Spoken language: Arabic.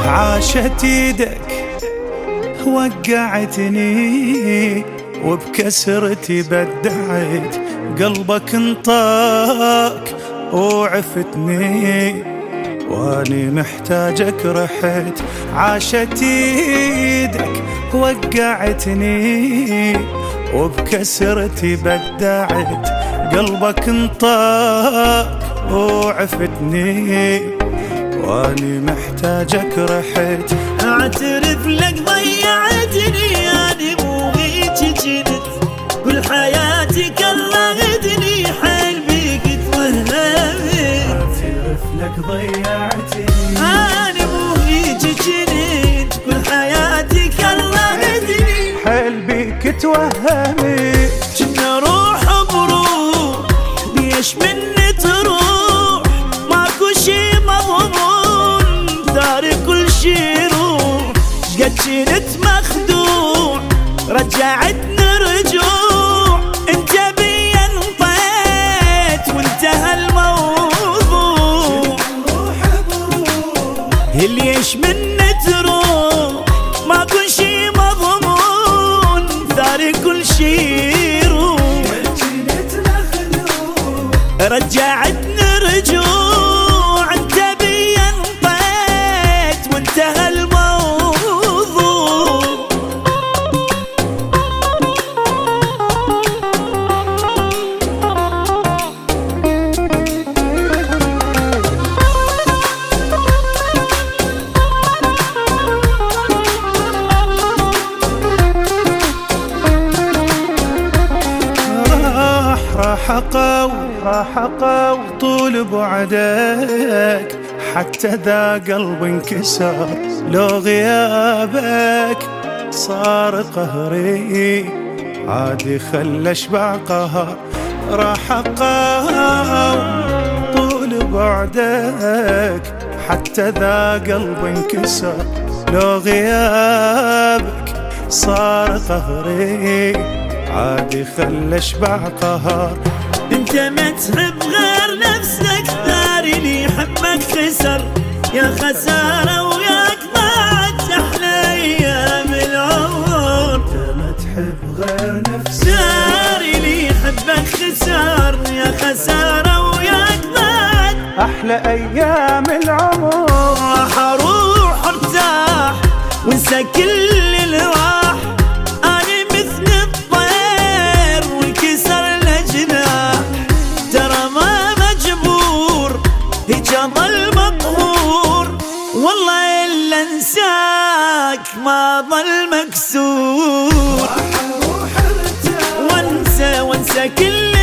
عاشت ايدك وقعتني وبكسرتي بدعت، قلبك انطاك وعفتني واني محتاجك رحت. عاشت ايدك وقعتني وبكسرتي بدعت، قلبك انطاك وعفتني واني محتاجك رحت. اعترف لك ضيعتني، انا مو هيك جنت كل حياتي كرهتني، حيل بيك توهمت. اعترف لك ضيعتني، انا مو هيك جنت كل حياتي كرهتني، حيل بيك توهمت. كنا روح بروح ليش مني تروح، ماكو شي مضمون داري كل شي روح. قد كنت مخدوع رجعتني رجوع، انت بي انطيت وانتهى الموضوع. ليش مني تروح ماكو شي مضمون داري كل شي روح. رجعتني رجوع، انت بي انطيت وانتهى الموضوع. راح أقاو طول بعدك، حتى ذا قلبي انكسر لو غيابك صار قهري، عادي خل اشبع قهر. راح أقاو طول بعدك، حتى ذا قلبي انكسر لو غيابك صار قهري، عادي خل اشبع قهر. انت ما تحب غير نفسك، داري لي حبك خسر، يا خسارة وياك ضاعت احلى ايام العمر. انت ما تحب غير نفسك، داري لي حبك خسر، يا خسارة وياك ضاعت احلى ايام العمر. راح اروح ارتاح وانسى كل اللي راح، انا مثل الطير وانكسر الجناح، ترى ما مجبور هيك اضل مقهور، والله الا انساك ما ضل مكسور. وانسى كل